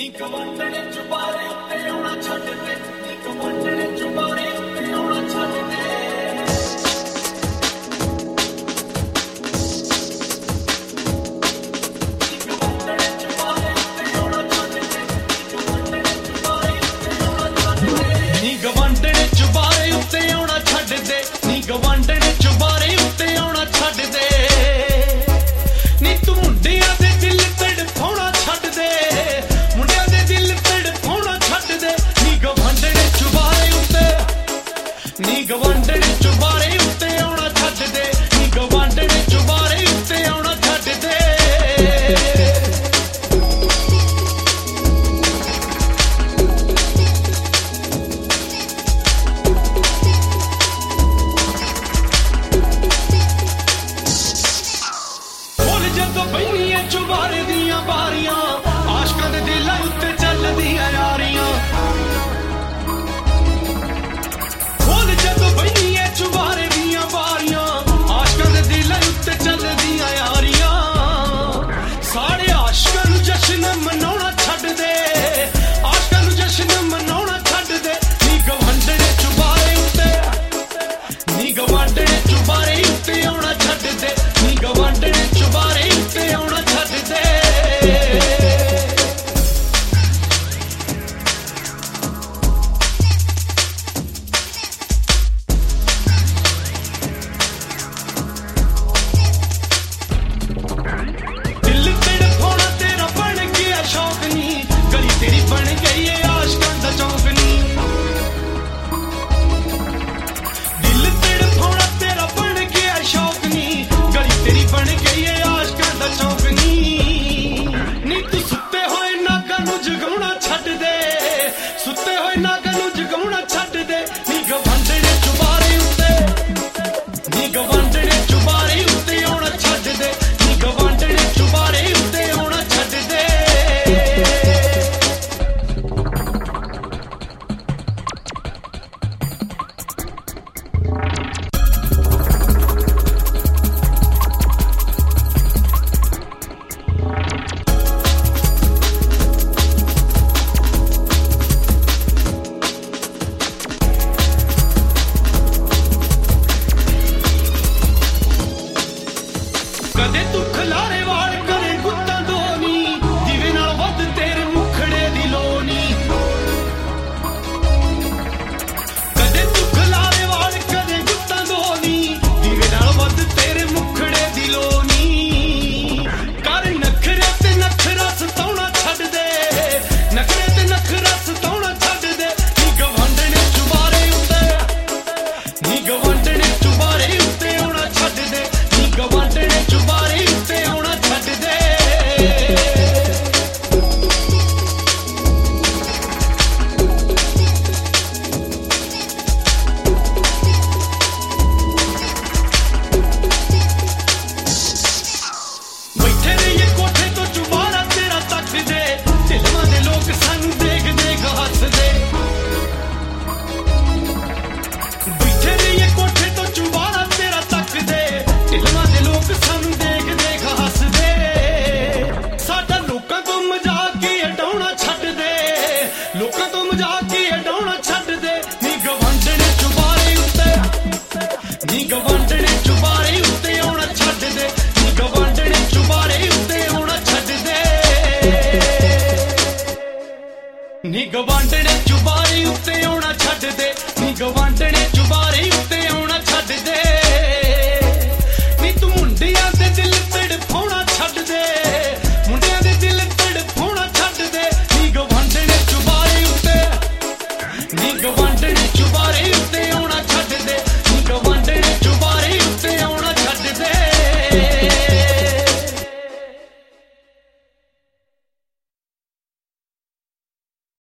ਨੀ ਕਮਾਂਡਣੇ ਚੁਬਾਰੇ ਉੱਤੇ ਆਉਣਾ ਛੱਡ ਦੇ, ਨੀ ਕਮਾਂਡਣੇ ਚੁਬਾਰੇ ਉੱਤੇ ਆਉਣਾ ਛੱਡ ਦੇ। ਨੀ ਗਵਾਂਢਣੇ ਚੁਬਾਰੇ ਉੱਤੇ ਆਉਣਾ ਛੱਡ ਦੇ, ਨੀ ਗਵਾਂਢਣੇ ਚੁਬਾਰੇ ਉੱਤੇ ਆਉਣਾ ਛੱਡ ਦੇ। ਨੀ ਤੂੰ ਮੁੰਡਿਆਂ ਦੇ ਦਿਲ ਤੜਫਾਉਣਾ ਛੱਡ ਦੇ, ਮੁੰਡਿਆਂ ਦੇ ਦਿਲ ਤੜਫਾਉਣਾ ਛੱਡ ਦੇ। ਨੀ ਗਵਾਂਢਣੇ ਚੁਬਾਰੇ ਉੱਤੇ, ਨੀ ਗਵਾਂਢਣੇ ਚੁਬਾਰੇ ਉੱਤੇ ਆਉਣਾ ਛੱਡ ਦੇ, ਨੀ ਗਵਾਂਢਣੇ ਚੁਬਾਰੇ ਉੱਤੇ ਆਉਣਾ ਛੱਡ ਦੇ। ਜਦੋਂ ਬੈਨੀਆਂ ਚੁਬਾਰੇ ਦੀਆਂ ਬਾਰੀਆਂ, ਆਸ਼ਕਾਂ ਦੇ ਦਿਲਾਂ ਉੱਤੇ ਚੱਲਦੀਆਂ ਯਾਰੀਆਂ। ਖੋਲ ਜਦੋਂ ਬੈਨੀਆਂ ਚੁਬਾਰੇ ਦੀਆਂ ਬਾਰੀਆਂ, ਆਸ਼ਕਾਂ ਦੇ ਦਿਲਾਂ ਉੱਤੇ ਚੱਲਦੀਆਂ ਯਾਰੀਆਂ। ਸਾਰੇ ਆਸ਼ਕਾਂ ਨੂੰ ਜਸ਼ਨ ਮਨਾਉਣਾ ਛੱਡ ਦੇ, ਆਸ਼ਕਾਂ ਨੂੰ ਜਸ਼ਨ ਮਨਾਉਣਾ ਛੱਡ ਦੇ। ਨੀ ਗਵਾਂਢਣੇ ਚੁਬਾਰੇ ਉੱਤੇ, ਨੀ ਗਵਾਂਢਣੇ ਚੁਬਾਰੇ ਉੱਤੇ ਆਉਣਾ ਛੱਡ ਦੇ, ਨੀ ਗਵਾਂਢਣੇ ਚੁਬਾਰੇ ਉੱਤੇ ਆਉਣਾ ਛੱਡ ਦੇ। ਦਿਲ ਤੜਫਾਉਣਾ ਤੇਰਾ ਬਣ ਗਿਆ ਸ਼ੌਕ ਨੀ, ਗਲੀ ਤੇਰੀ ਬਣ ਗਈ ਏ ਆਸ਼ਕਾਂ ਦਾ ਚੌਂਕ ਨੀ। ਦਿਲ ਤੜਫਾਉਣਾ ਤੇਰਾ ਬਣ ਗਿਆ ਸ਼ੌਕ ਨੀ, ਗਲੀ ਤੇਰੀ ਬਣ ਗਈ ਏ ਆਸ਼ਕਾਂ ਦਾ ਚੌਂਕ ਨੀ। ਨੀ ਤੂੰ ਸੁੱਤੇ ਹੋਏ ਨਾਗਾਂ ਨੂੰ ਜਗਾਉਣਾ ਛੱਡ ਦੇ, ਸੁੱਤੇ ਹੋਏ ਨਾਗਾਂ ਨੂੰ ਜਗਾਉਣਾ ਛੱਡ ਦੇ। ਨੀ ਗਵਾਂਢਣੇ ਚੁਬਾਰੇ ਉੱਤੇ, ਨੀ ਗਵਾਂਢਣੇ ਚੁਬਾਰੇ ਉੱਤੇ ਆਉਣਾ ਛੱਡ ਦੇ, ਨੀ ਗਵਾਂਢਣੇ ਚੁਬਾਰੇ ਉੱਤੇ ਆਉਣਾ ਛੱਡ ਦੇ। ਕਦੇ ਤੂੰ ਖਲਾਰੇ ਵਾਲਾ